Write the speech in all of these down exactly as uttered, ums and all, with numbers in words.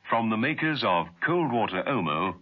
From the makers of Cold Water Omo.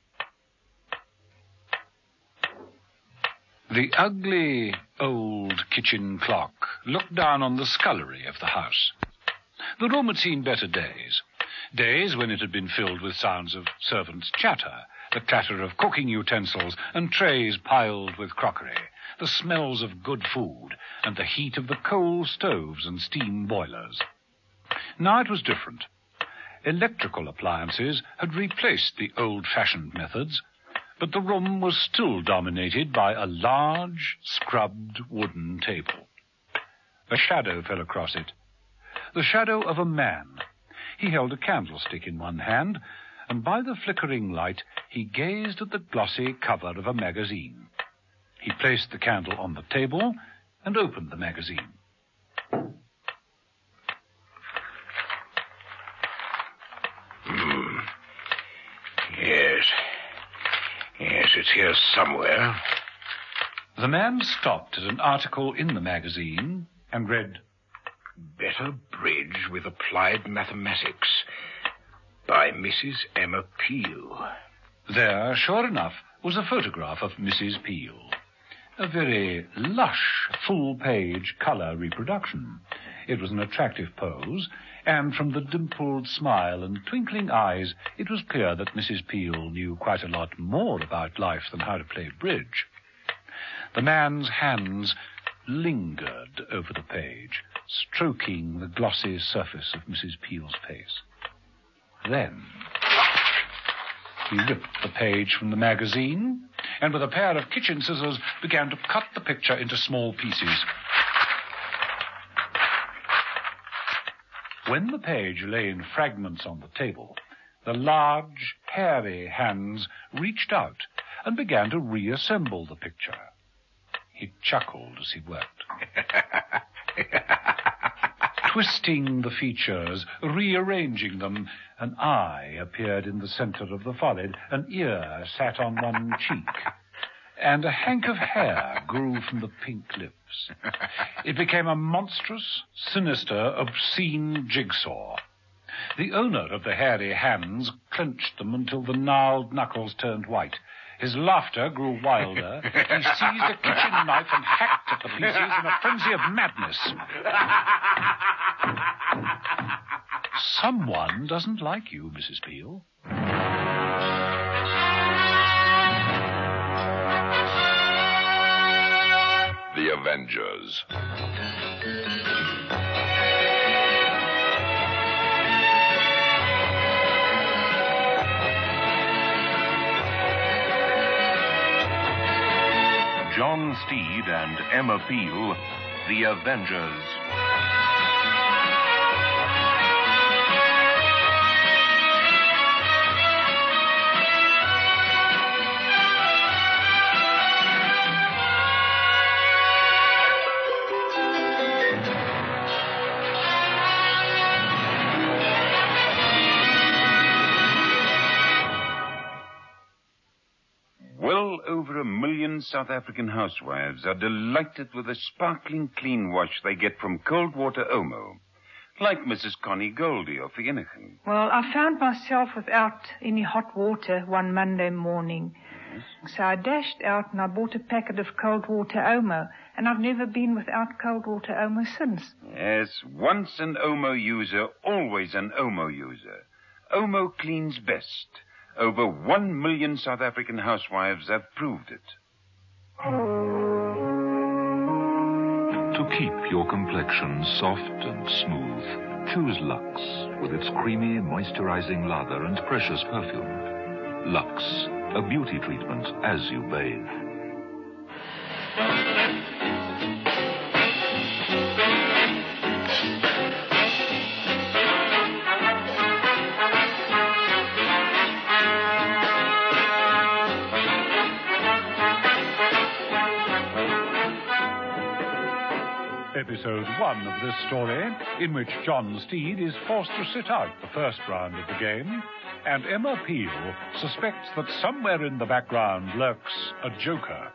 The ugly old kitchen clock looked down on the scullery of the house. The room had seen better days. Days when it had been filled with sounds of servants' chatter, the clatter of cooking utensils and trays piled with crockery, the smells of good food, and the heat of the coal stoves and steam boilers. Now it was different. Electrical appliances had replaced the old-fashioned methods, but the room was still dominated by a large, scrubbed wooden table. A shadow fell across it. The shadow of a man. He held a candlestick in one hand, and by the flickering light he gazed at the glossy cover of a magazine. He placed the candle on the table and opened the magazine. Hmm. Yes. Yes, it's here somewhere. The man stopped at an article in the magazine and read, Better Bridge with Applied Mathematics by Missus Emma Peel. There, sure enough, was a photograph of Missus Peel. A very lush, full-page colour reproduction. It was an attractive pose, and from the dimpled smile and twinkling eyes, it was clear that Missus Peel knew quite a lot more about life than how to play bridge. The man's hands lingered over the page, stroking the glossy surface of Missus Peel's face. Then he ripped the page from the magazine and with a pair of kitchen scissors began to cut the picture into small pieces. When the page lay in fragments on the table, the large, hairy hands reached out and began to reassemble the picture. He chuckled as he worked. Twisting the features, rearranging them, an eye appeared in the center of the forehead, an ear sat on one cheek, and a hank of hair grew from the pink lips. It became a monstrous, sinister, obscene jigsaw. The owner of the hairy hands clenched them until the gnarled knuckles turned white. His laughter grew wilder. He seized a kitchen knife and hacked at the pieces in a frenzy of madness. Someone doesn't like you, Missus Peel. The Avengers. John Steed and Emma Peel, The Avengers. Well over a million South African housewives are delighted with the sparkling clean wash they get from Cold Water Omo. Like Missus Connie Goldie of Vereeniging. Well, I found myself without any hot water one Monday morning. Yes. So I dashed out and I bought a packet of Cold Water Omo. And I've never been without Cold Water Omo since. Yes, once an Omo user, always an Omo user. Omo cleans best. Over one million South African housewives have proved it. To keep your complexion soft and smooth, choose Lux with its creamy, moisturizing lather and precious perfume. Lux, a beauty treatment as you bathe. Episode one of this story, in which John Steed is forced to sit out the first round of the game, and Emma Peel suspects that somewhere in the background lurks a joker.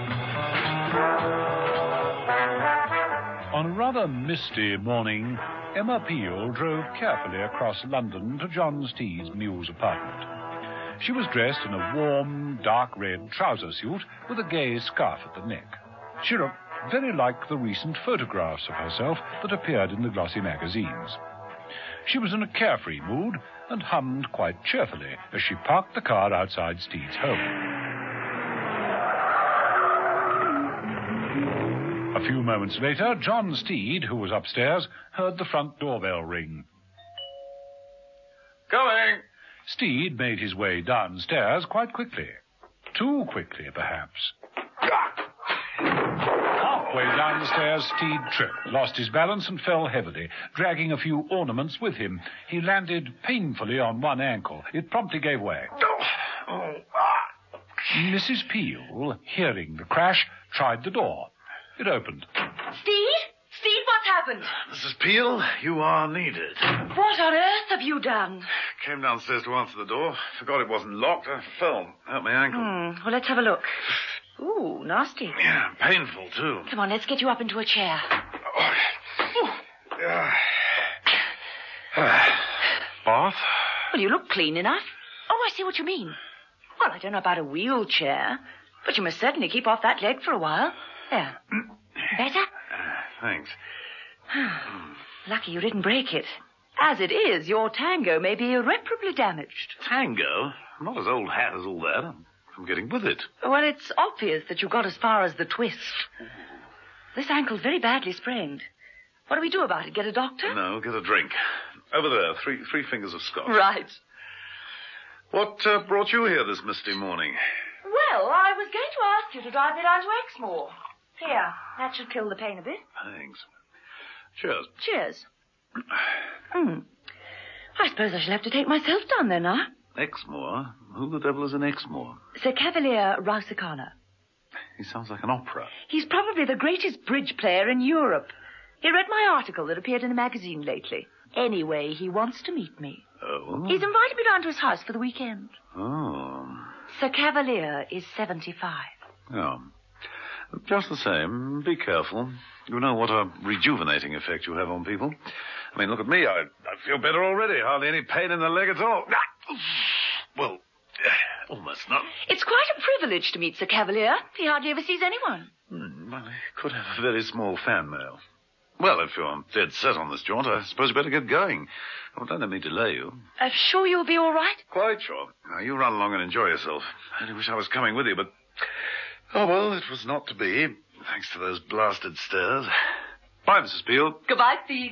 On a rather misty morning, Emma Peel drove carefully across London to John Steed's Mews apartment. She was dressed in a warm, dark red trouser suit with a gay scarf at the neck. She looked very like the recent photographs of herself that appeared in the glossy magazines. She was in a carefree mood and hummed quite cheerfully as she parked the car outside Steed's home. A few moments later, John Steed, who was upstairs, heard the front doorbell ring. Coming! Steed made his way downstairs quite quickly. Too quickly, perhaps. Halfway down the stairs, Steed tripped, lost his balance, and fell heavily, dragging a few ornaments with him. He landed painfully on one ankle. It promptly gave way. Missus Peel, hearing the crash, tried the door. It opened. Steed? Steed, what's happened? Missus Peel, you are needed. What on earth have you done? Came downstairs to answer the door. Forgot it wasn't locked. I fell. Hurt my ankle. Hmm. Well, let's have a look. Ooh, nasty. Yeah, painful, too. Come on, let's get you up into a chair. Oh. Uh, uh, bath? Well, you look clean enough. Oh, I see what you mean. Well, I don't know about a wheelchair, but you must certainly keep off that leg for a while. There. Better? Uh, thanks. Lucky you didn't break it. As it is, your tango may be irreparably damaged. Tango? I'm not as old hat as all that. I'm, I'm getting with it. Well, it's obvious that you got as far as the twist. This ankle's very badly sprained. What do we do about it? Get a doctor? No, get a drink. Over there, three three fingers of scotch. Right. What uh, brought you here this misty morning? Well, I was going to ask you to drive me down to Exmoor. Here, that should kill the pain a bit. Thanks. Cheers. Cheers. Hmm. I suppose I shall have to take myself down there now. Exmoor? Who the devil is an Exmoor? Sir Cavalier Rousicana. He sounds like an opera. He's probably the greatest bridge player in Europe. He read my article that appeared in a magazine lately. Anyway, he wants to meet me. Oh? He's invited me down to his house for the weekend. Oh. Sir Cavalier is seventy-five. Yeah. Just the same, be careful. You know what a rejuvenating effect you have on people. I mean, look at me. I, I feel better already. Hardly any pain in the leg at all. Well, almost not. It's quite a privilege to meet Sir Cavalier. He hardly ever sees anyone. Hmm, well, he could have a very small fan mail. Well, if you're dead set on this jaunt, I suppose you better get going. Oh, don't let me delay you. I'm sure you'll be all right? Quite sure. Now, you run along and enjoy yourself. I only wish I was coming with you, but... Oh, well, it was not to be, thanks to those blasted stairs. Bye, Missus Peel. Goodbye, Steve.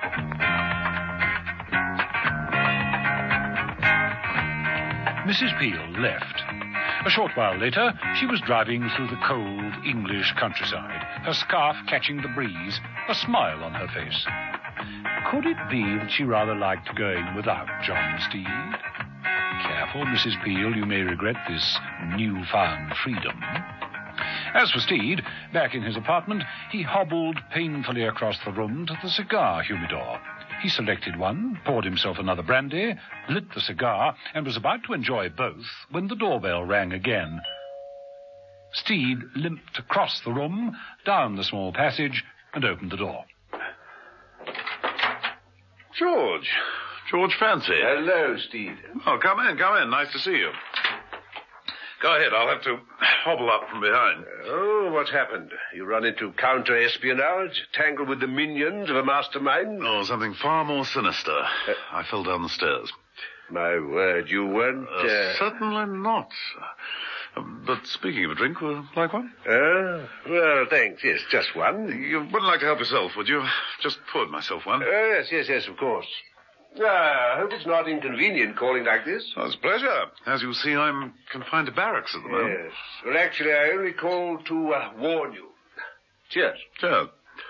Missus Peel left. A short while later, she was driving through the cold English countryside, her scarf catching the breeze, a smile on her face. Could it be that she rather liked going without John Steed? Careful, Missus Peel, you may regret this newfound freedom. As for Steed, back in his apartment, he hobbled painfully across the room to the cigar humidor. He selected one, poured himself another brandy, lit the cigar, and was about to enjoy both when the doorbell rang again. Steed limped across the room, down the small passage, and opened the door. George. George Fancy. Hello, Steed. Oh, come in, come in. Nice to see you. Go ahead. I'll have to hobble up from behind. Oh, what's happened? You run into counter-espionage? Tangled with the minions of a mastermind? Oh, something far more sinister. Uh, I fell down the stairs. My word, you weren't... Uh, uh... Certainly not. Uh, but speaking of a drink, would you like one? Uh, well, thanks. Yes, just one. You wouldn't like to help yourself, would you? Just poured myself one. Uh, yes, yes, yes, of course. Ah, I hope it's not inconvenient calling like this. Oh, it's a pleasure. As you see, I'm confined to barracks at the moment. Yes. Well, actually, I only called to uh, warn you. Cheers. Cheers.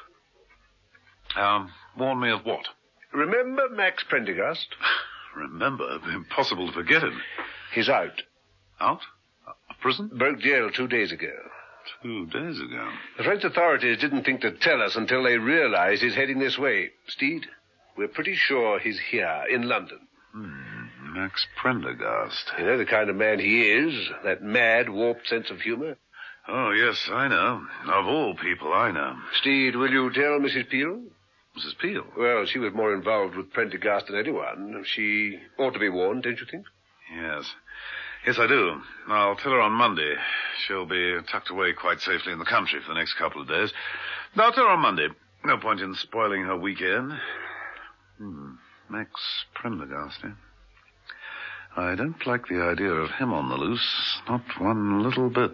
Um, warn me of what? Remember Max Prendergast? Remember? It'd be impossible to forget him. He's out. Out? Of prison? Broke jail two days ago. Two days ago? The French authorities didn't think to tell us until they realized he's heading this way. Steed? We're pretty sure he's here, in London. Hmm, Max Prendergast. You know the kind of man he is, that mad, warped sense of humor? Oh, yes, I know. Of all people, I know. Steed, will you tell Missus Peel? Missus Peel. Well, she was more involved with Prendergast than anyone. She ought to be warned, don't you think? Yes. Yes, I do. I'll tell her on Monday. She'll be tucked away quite safely in the country for the next couple of days. I'll tell her on Monday. No point in spoiling her weekend. Hmm. Max Prendergast, eh? I don't like the idea of him on the loose. Not one little bit.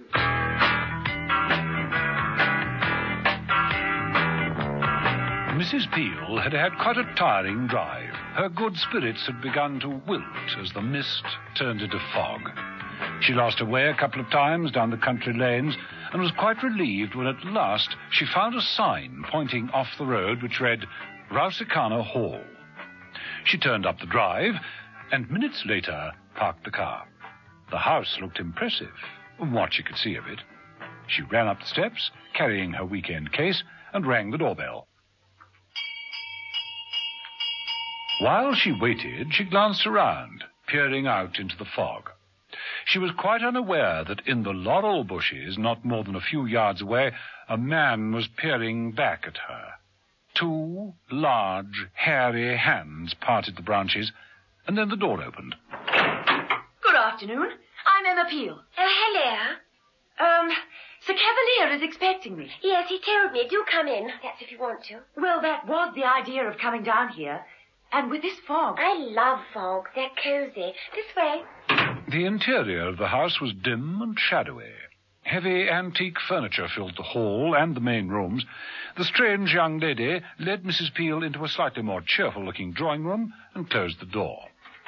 Missus Peel had had quite a tiring drive. Her good spirits had begun to wilt as the mist turned into fog. She lost her way a couple of times down the country lanes and was quite relieved when at last she found a sign pointing off the road which read Rousicana Hall. She turned up the drive and minutes later parked the car. The house looked impressive, from what she could see of it. She ran up the steps, carrying her weekend case, and rang the doorbell. While she waited, she glanced around, peering out into the fog. She was quite unaware that in the laurel bushes, not more than a few yards away, a man was peering back at her. Two large, hairy hands parted the branches, and then the door opened. Good afternoon. I'm Emma Peel. Oh, hello. Um, Sir Cavalier is expecting me. Yes, he told me. Do come in. That's if you want to. Well, that was the idea of coming down here. And with this fog. I love fog. They're cozy. This way. The interior of the house was dim and shadowy. Heavy antique furniture filled the hall and the main rooms. The strange young lady led Missus Peel into a slightly more cheerful-looking drawing room and closed the door.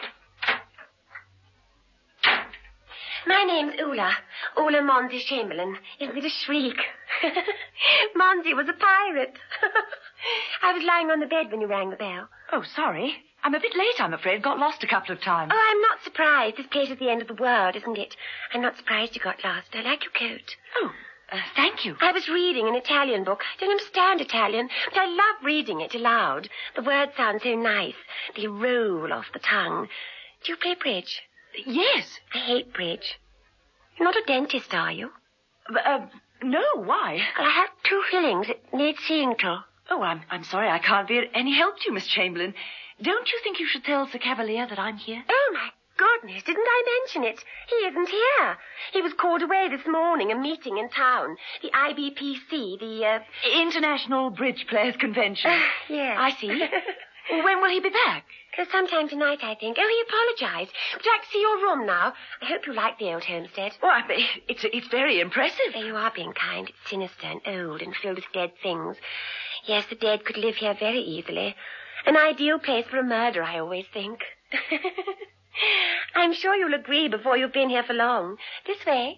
My name's Ula. Ula Monty Chamberlain. Isn't it a shriek? Monty was a pirate. I was lying on the bed when you rang the bell. Oh, sorry. I'm a bit late, I'm afraid. Got lost a couple of times. Oh, I'm not surprised. This place is the end of the world, isn't it? I'm not surprised you got lost. I like your coat. Oh, uh, thank you. I was reading an Italian book. I don't understand Italian, but I love reading it aloud. The words sound so nice. They roll off the tongue. Do you play bridge? Yes. I hate bridge. You're not a dentist, are you? Uh, no, why? Well, I have two fillings. It needs seeing to. Oh, I'm, I'm sorry I can't be of any help to you, Miss Chamberlain. Don't you think you should tell Sir Cavalier that I'm here? Oh, my goodness, didn't I mention it? He isn't here. He was called away this morning, a meeting in town. The I B P C, the, uh... International Bridge Players Convention. Uh, yes. I see. When will he be back? Uh, sometime tonight, I think. Oh, he apologized. Would you like to see your room now? I hope you like the old homestead. Oh, I, it's, it's very impressive. Oh, you are being kind. It's sinister and old and filled with dead things. Yes, the dead could live here very easily. An ideal place for a murder, I always think. I'm sure you'll agree before you've been here for long. This way.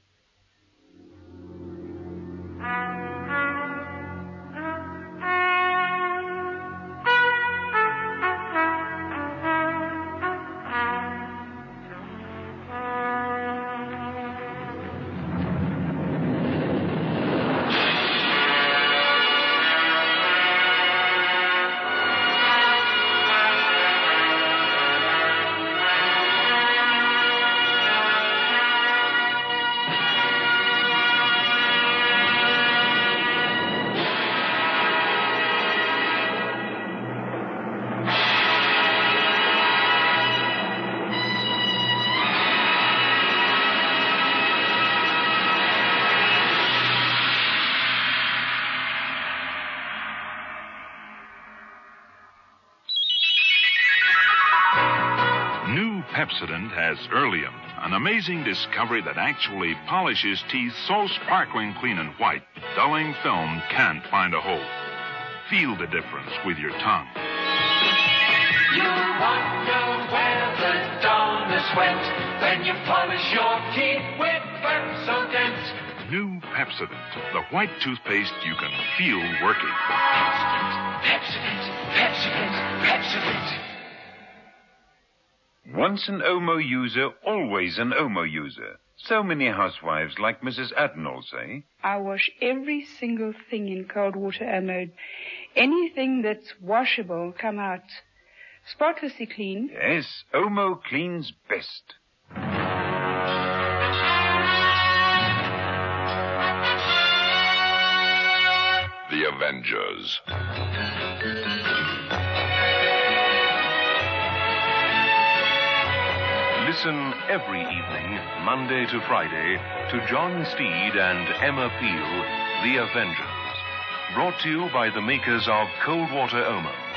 Pepsodent has Earlium, an amazing discovery that actually polishes teeth so sparkling clean and white, dulling film can't find a hole. Feel the difference with your tongue. You wonder where the dullness went when you polish your teeth with Pepsodent. New Pepsodent, the white toothpaste you can feel working. Pepsodent, Pepsodent, Pepsodent. Once an Omo user, always an Omo user. So many housewives like Missus Adenall say. I wash every single thing in cold water Omo. Anything that's washable come out spotlessly clean. Yes, Omo cleans best. The Avengers. Listen every evening, Monday to Friday, to John Steed and Emma Peel, The Avengers. Brought to you by the makers of Cold Water Omo.